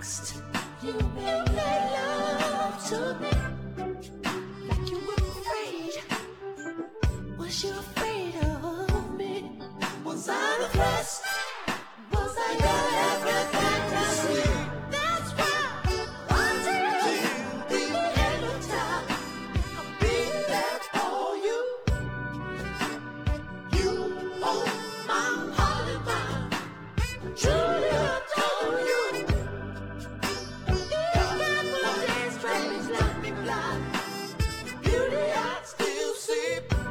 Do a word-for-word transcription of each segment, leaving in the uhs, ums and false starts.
next. You made love to me like you were afraid. Was you afraid of me? Was I the best? Was I your everything to see? That's why until the end of time, I'll be there for you. You own my heart and mind. Truly adore you. Your days strange left me blind. Beauty I still see.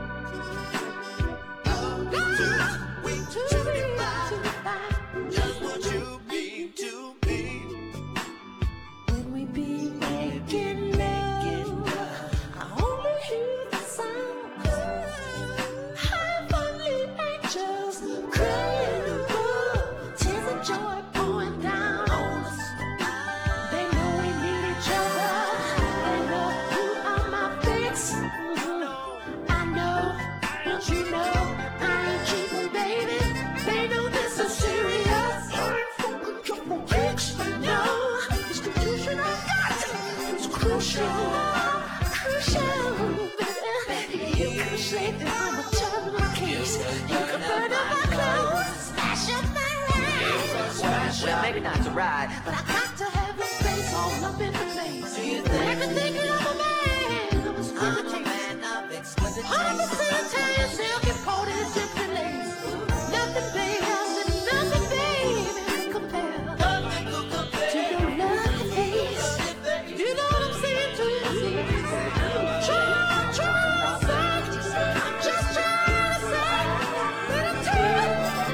Sweet to divine. Just what you mean to me. When we be making love, I only hear the sound. Heavenly angels crying above, tears of joy pouring down on us. They know we need each other. They know you are my fix. I know, but you know I ain't cheating, baby. They know this is serious. Bitch, no, this confusion I got is crucial, crucial, baby. You can say that I'm a terminal case. You can burn up my clothes, smash up my life. Well, maybe not to ride, But I got to have your face all up in the face. Do you think? Everything that I'm a man, I'm a I'm squid a taste. man of exquisite All the taste. same time, silky coated and gypsy lace. Nothing, baby, nothing, baby, compare Nothing could to compare. your lovely face. You know what I'm saying to you? See? Try, try to say, I'm just trying to say that I'm too,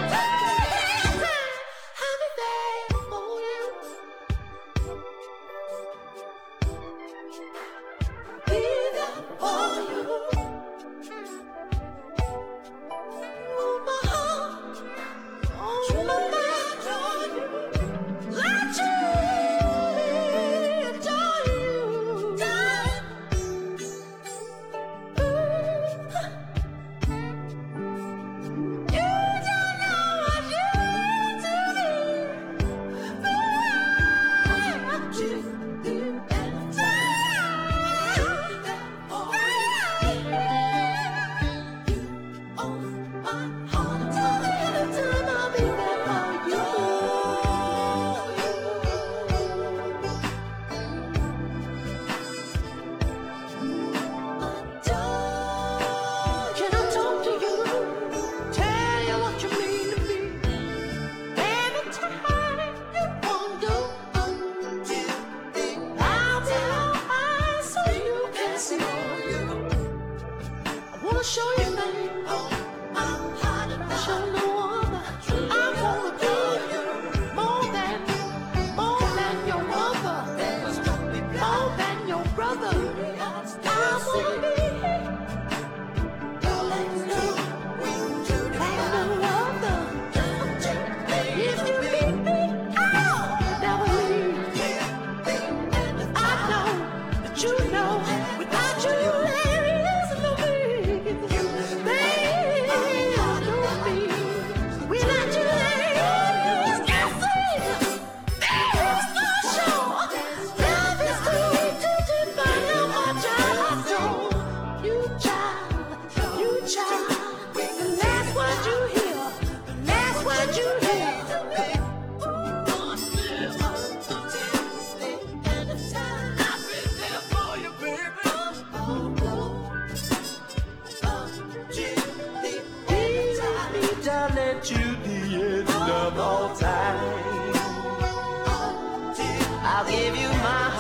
I'll be there for you. Be there for you. Oh, my heart, oh, my mind, let you adore you. You don't know what you do to me. Up to the end of time. You own my heart until the end of time. I'll be there for you. Adore. Can I talk to you? Tell you what you mean to me. Every time you wonder until I'll tell eyes so you can see. I wanna show you, baby. I'm hot and show no other. I wanna be more than, more than your mother, more than your brother. I wanna be like no, like no other. If you leave me, I'll never leave. I know that you know without you there is no me. Baby, adore me. Without you there is nothing. There is no show. Love is too weak to define how much I adore you, child. You, child. The last word you hear, the last word you hear. Darling, to the end of all time, I'll give you my